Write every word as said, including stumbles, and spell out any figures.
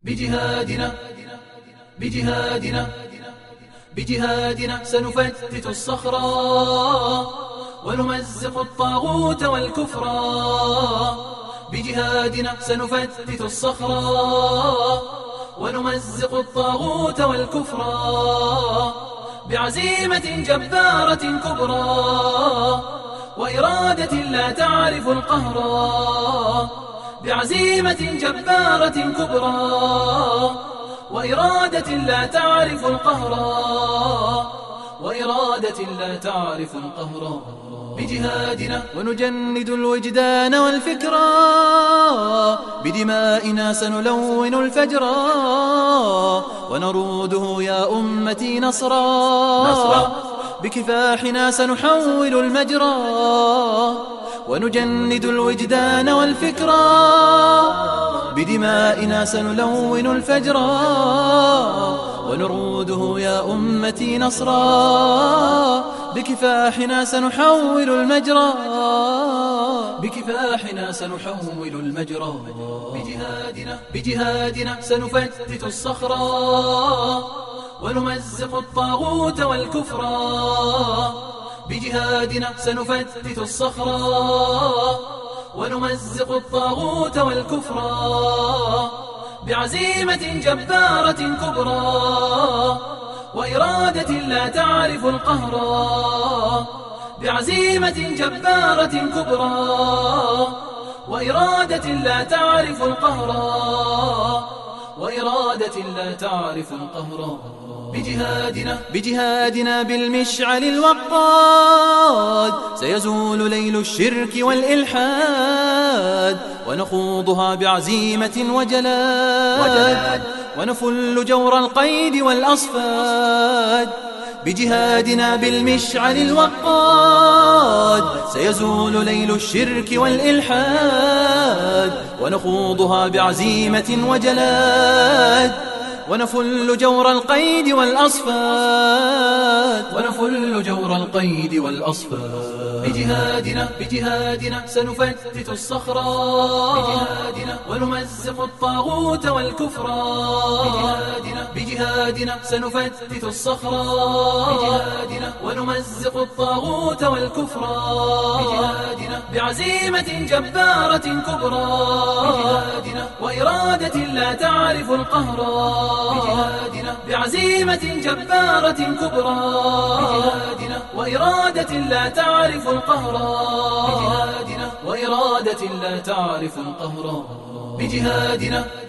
بجهادنا بجهادنا بجهادنا سنفتت الصخرة ونمزق الطاغوت والكفر. بجهادنا سنفتت الصخرة ونمزق الطاغوت والكفر. بعزيمة جبارة كبرى وإرادة لا تعرف القهر. بعزيمة جبارة كبرى وإرادة لا تعرف القهر. وإرادة لا تعرف القهر. بجهادنا ونجند الوجدان والفكرة، بدمائنا سنلون الفجر ونروده يا أمتي نصرا. نصرا بكفاحنا سنحول المجرى ونجند الوجدان والفكرة، بدمائنا سنلون الفجر ونروده يا أمتي نصرا. بكفاحنا سنحول المجرى بكفاحنا سنحول المجرى. بجهادنا بجهادنا سنفتت الصخرة ونمزق الطاغوت والكفر. بجهادنا سنفتت الصخرة ونمزق الطاغوت والكفر. بعزيمة جبارة كبرى وإرادة لا تعرف القهر. بعزيمة جبارة كبرى وإرادة لا تعرف القهر. وإرادة لا تعرف القهر. بجهادنا بجهادنا بالمشعل الوقاد سيزول ليل الشرك والإلحاد ونخوضها بعزيمة وجلاد ونفل جور القيد والأصفاد. بجهادنا بالمشعل الوقاد سيزول ليل الشرك والإلحاد ونخوضها بعزيمة وجلاد ونفل جور القيد والأصفاد. ونفل جور القيد والأصفاد. بجهادنا بجهادنا سنفتت الصخرة بجهادنا ونمزق الطاغوت والكفر. بجهادنا بجهادنا سنفتت الصخرة بجهادنا ونمزق الطاغوت والكفر. بجهادنا بعزيمة جبارة كبرى بجهادنا وإرادة لا تعرف القهر. بجهادنا بعزيمة جبارة كبرى بجهادنا وإرادة لا تعرف القهر. بجهادنا وإرادة لا تعرف القهر. بجهادنا